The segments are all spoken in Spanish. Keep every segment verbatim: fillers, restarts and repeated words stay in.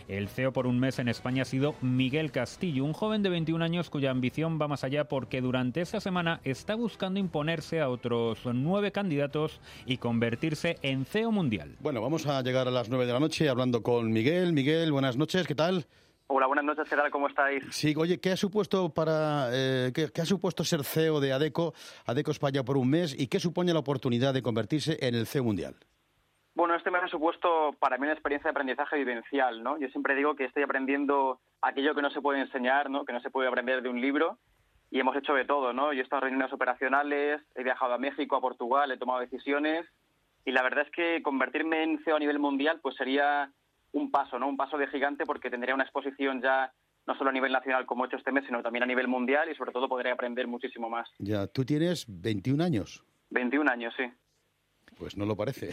El C E O por un mes en España ha sido Miguel Castillo, un joven de veintiún años cuya ambición va más allá porque durante esta semana está buscando imponerse a otros nueve candidatos y convertirse en C E O mundial. Bueno, vamos a llegar a las nueve de la noche hablando con Miguel. Miguel, buenas noches, ¿qué tal? Hola, buenas noches, ¿qué tal? ¿Cómo estáis? Sí, oye, ¿qué ha supuesto para eh, qué, qué ha supuesto ser C E O de Adecco, Adecco España por un mes, y qué supone la oportunidad de convertirse en el C E O mundial? Bueno, este mes ha supuesto para mí una experiencia de aprendizaje vivencial, ¿no? Yo siempre digo que estoy aprendiendo aquello que no se puede enseñar, ¿no? Que no se puede aprender de un libro, y hemos hecho de todo, ¿no? Yo he estado en reuniones operacionales, he viajado a México, a Portugal, he tomado decisiones, y la verdad es que convertirme en C E O a nivel mundial pues sería un paso, ¿no? Un paso de gigante, porque tendría una exposición ya no solo a nivel nacional como he hecho este mes, sino también a nivel mundial, y sobre todo podré aprender muchísimo más. Ya, tú tienes veintiún años. veintiún años, sí. Pues no lo parece.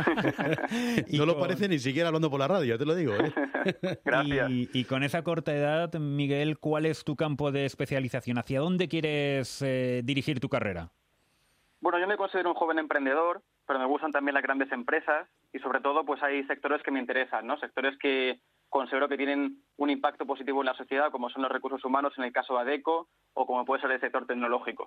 No con... lo parece ni siquiera hablando por la radio, te lo digo, ¿eh? Gracias. Y, y con esa corta edad, Miguel, ¿cuál es tu campo de especialización? ¿Hacia dónde quieres eh, dirigir tu carrera? Bueno, yo me considero un joven emprendedor, pero me gustan también las grandes empresas y sobre todo pues hay sectores que me interesan, ¿no? Sectores que considero que tienen un impacto positivo en la sociedad, como son los recursos humanos en el caso de Adecco, o como puede ser el sector tecnológico.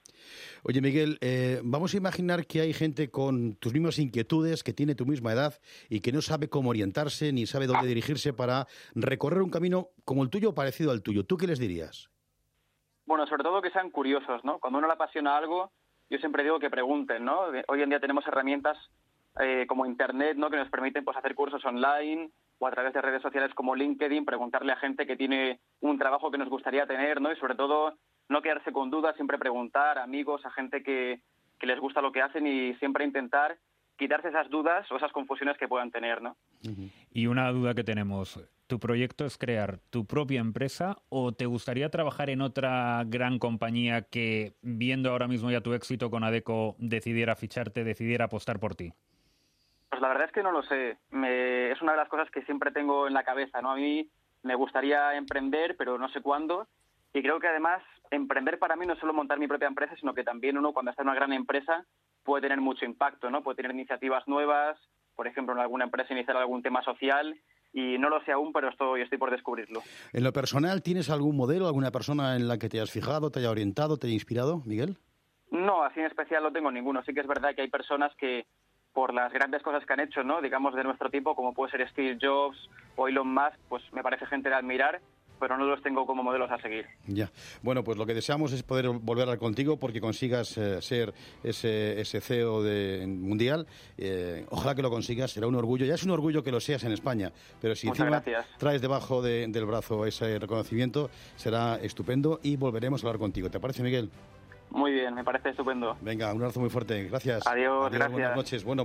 Oye, Miguel, eh, vamos a imaginar que hay gente con tus mismas inquietudes, que tiene tu misma edad y que no sabe cómo orientarse ni sabe dónde dirigirse para recorrer un camino como el tuyo o parecido al tuyo. ¿Tú qué les dirías? Bueno, sobre todo que sean curiosos, ¿no? Cuando uno le apasiona algo, yo siempre digo que pregunten, ¿no? Hoy en día tenemos herramientas eh, como Internet, ¿no? Que nos permiten pues hacer cursos online o a través de redes sociales como LinkedIn, preguntarle a gente que tiene un trabajo que nos gustaría tener, ¿no? Y sobre todo no quedarse con dudas, siempre preguntar a amigos, a gente que, que les gusta lo que hacen y siempre intentar quitarse esas dudas o esas confusiones que puedan tener, ¿no? Y una duda que tenemos, ¿tu proyecto es crear tu propia empresa o te gustaría trabajar en otra gran compañía que, viendo ahora mismo ya tu éxito con Adecco, decidiera ficharte, decidiera apostar por ti? Pues la verdad es que no lo sé. Me, es una de las cosas que siempre tengo en la cabeza, ¿no? A mí me gustaría emprender, pero no sé cuándo. Y creo que además emprender para mí no es solo montar mi propia empresa, sino que también uno cuando está en una gran empresa puede tener mucho impacto, ¿no? Puede tener iniciativas nuevas, por ejemplo, en alguna empresa iniciar algún tema social, y no lo sé aún, pero estoy, estoy por descubrirlo. En lo personal, ¿tienes algún modelo, alguna persona en la que te hayas fijado, te haya orientado, te haya inspirado, Miguel? No, así en especial no tengo ninguno. Sí que es verdad que hay personas que, por las grandes cosas que han hecho, ¿no? Digamos, de nuestro tipo, como puede ser Steve Jobs o Elon Musk, pues me parece gente de admirar, pero no los tengo como modelos a seguir. Ya. Bueno, pues lo que deseamos es poder volver a hablar contigo porque consigas eh, ser ese, ese C E O de, mundial. Eh, ojalá que lo consigas, será un orgullo. Ya es un orgullo que lo seas en España, pero si Muchas encima gracias. traes debajo de, del brazo ese reconocimiento, será estupendo y volveremos a hablar contigo. ¿Te parece, Miguel? Muy bien, me parece estupendo. Venga, un abrazo muy fuerte. Gracias. Adiós, Adiós, gracias. Buenas noches. Bueno,